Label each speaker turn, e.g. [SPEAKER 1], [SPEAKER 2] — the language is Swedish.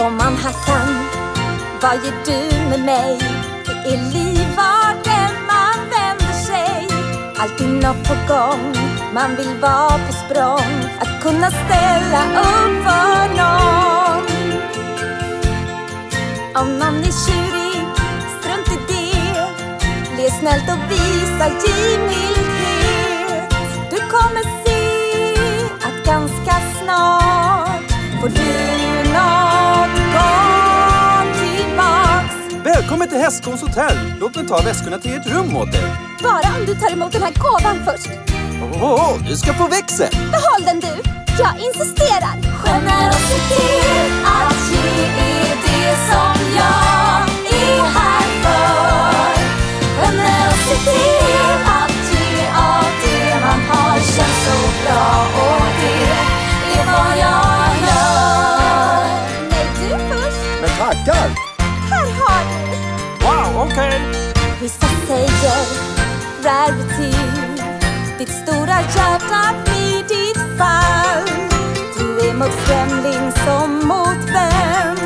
[SPEAKER 1] På Manhattan, vad gör du med mig? Det är liv var den man vänder sig. Alltid något på gång, man vill vara på språng. Att kunna ställa upp för någon. Om någon är tjurig, strunt i det. Le snällt och visa givmildhet. Du kommer se att ganska snart får du något gång tillbaks.
[SPEAKER 2] Välkommen till Hästskons hotell. Låt mig ta väskorna till ett rum åt dig.
[SPEAKER 1] Bara om du tar emot den här gåvan först.
[SPEAKER 2] Du ska få växel.
[SPEAKER 1] Behåll den du, jag insisterar. Generositet att ge är det som jag är här för. Generositet att ge av det man har känns så bra. Och det är vad jag gör. Nej, du först.
[SPEAKER 2] Men tackar.
[SPEAKER 1] Här har du.
[SPEAKER 2] Wow, okej.
[SPEAKER 1] Vissa säger rarity. Ditt stora hjärta blir ditt fall. Du är mot främling som mot vän.